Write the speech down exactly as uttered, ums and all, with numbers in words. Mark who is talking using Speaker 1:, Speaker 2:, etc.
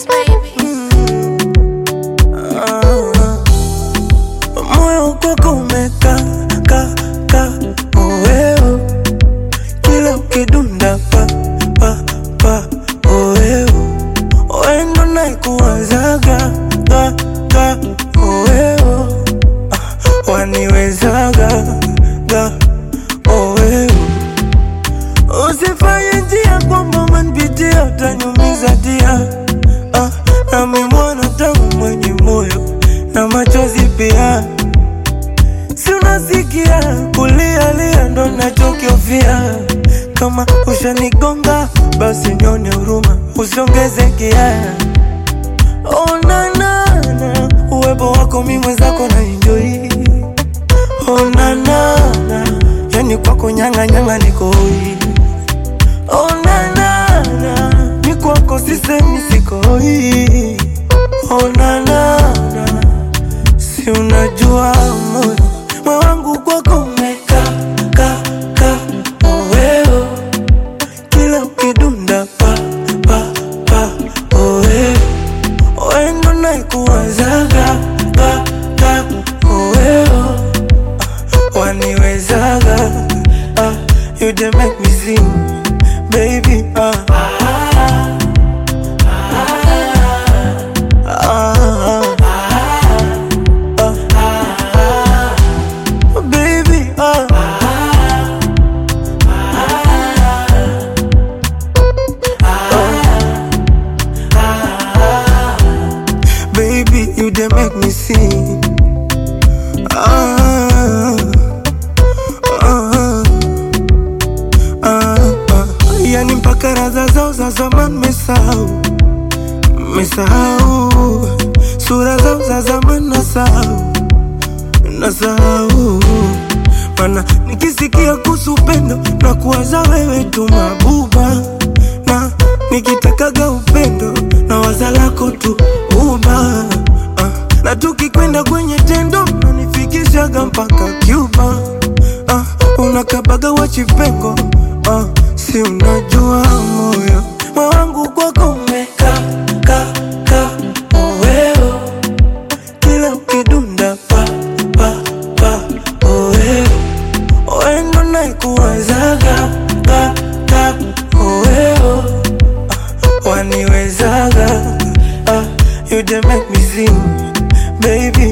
Speaker 1: beats, baby.
Speaker 2: Moyo kwako umeka ka ka oeo, kila ukidunda pa pa pa oeo, wendo naikuwazaga ga ga oeo, waniwezaga ga oeo. Usifanye njia kwamba manpitia utanyumiza dia. Ah, nami mwana tangu mwenye moyo na machozi pia. Si unasikia kulia lia ndo nachokiofia. Kama ushanigonga basi nione huruma, usiongeze kia. Oh na na na, uwepo wako mimi mwenzako na enjoy. Oh na na na, yani kwako nyanga nyanga nikoi. Oh na na na, ni kwako sisemi sikoi. Oh na na na, si unajua moyo moyo wangu kwako umeka ka ka oeo, kila ukidunda pa pa pa oeo, wendo naikuwazaga ga ga oeo, waniwezaga. Ah, you dey make me sing, baby. Ah, ah, ah, ah, ah, ah, baby. Ah, baby, you dey make me sing. Ah, ah, ah, ah. Yani mpaka raza zao za zamani mesahau, mesahau sura zao za zamani nasahau, nasahau. Mana nikisikia kuhusu upendo na kuwaza wewe tu mabuba, na nikitakaga upendo na waza lako tu uba. Ah, na tukikwenda kwenye tendo nanifikishaga mpaka Cuba. Ah, unakabaga wachipengo. Ah, si unajua moyo moyo wangu kwako umeka ka ka oeo, kila ukidunda pa pa pa oeo, wendo naikuwazaga ga ga oeo, waniwezaga. Ah, you dey make me sing, baby.